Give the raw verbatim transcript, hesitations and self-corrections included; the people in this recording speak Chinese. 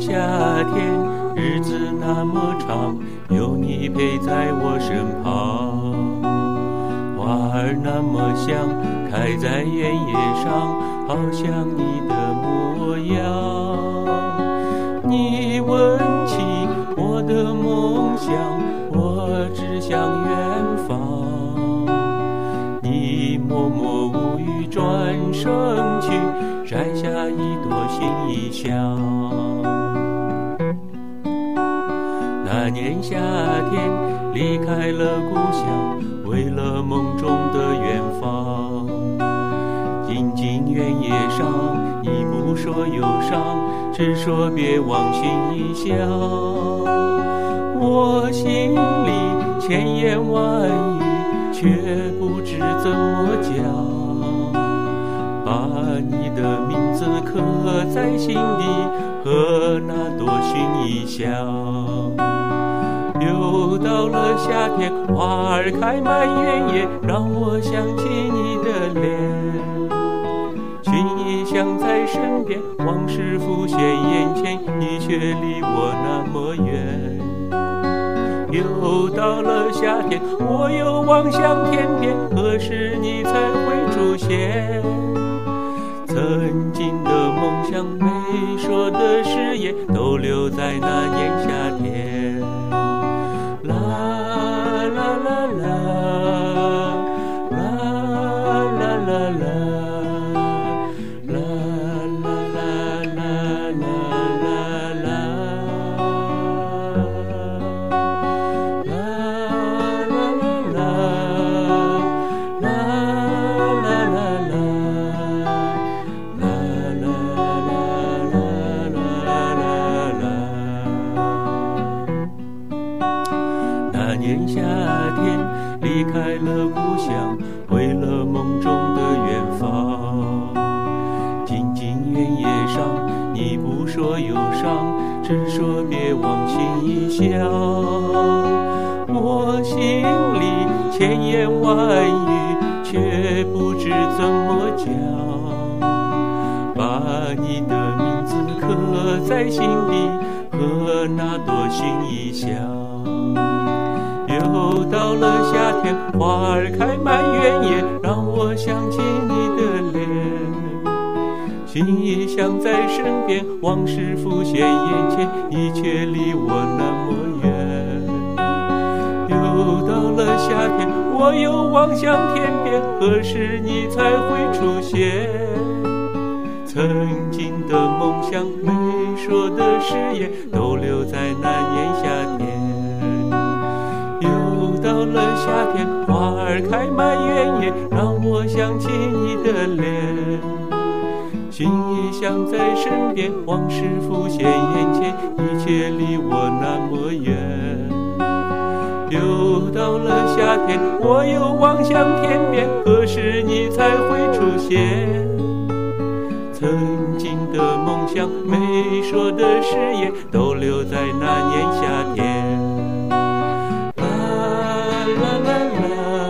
夏天，日子那么长，有你陪在我身旁。花儿那么香，开在原野上，好像你的模样。你问起我的梦想，我指向远方。你默默无语转身去，摘下一朵心意香。那年夏天离开了故乡，为了梦中的远方。静静原野上，你不说忧伤，只说别忘心意香。我心里千言万语，却不知怎么讲。把你的名字刻在心底，和那朵薰衣香。又到了夏天，花儿开满原野，让我想起你的脸。薰衣香在身边，往事浮现眼前，你却离我那么远。又到了夏天，我又望向天边，何时你才会出现？曾经的梦想，没说的誓言，都留在那年夏天。啦啦啦啦，啦啦啦啦，啦啦啦啦啦啦，啦啦啦啦，啦啦啦啦。那年夏天离开了故乡，为了梦中的远方。静静原野上，你不说忧伤，只说别忘心意香。我心里千言万语，却不知怎么讲。把你的名字刻在心底，和那朵薰衣香。又到了夏天，花儿开满原野，让我想起你的脸。薰衣香在身边，往事浮现眼前，你却离我那么远。又到了夏天，我又望向天边，何时你才会出现？曾经的梦想，没说的誓言，都留在那年夏天。又到了夏天，花儿开满原野，让我想起你的脸。薰衣香在身边，往事浮现眼前，你却离我那么远。又到了夏天，我又望向天边，何时你才会出现？曾经的梦想，没说的誓言，都留在那年夏天。啦啦啦啦。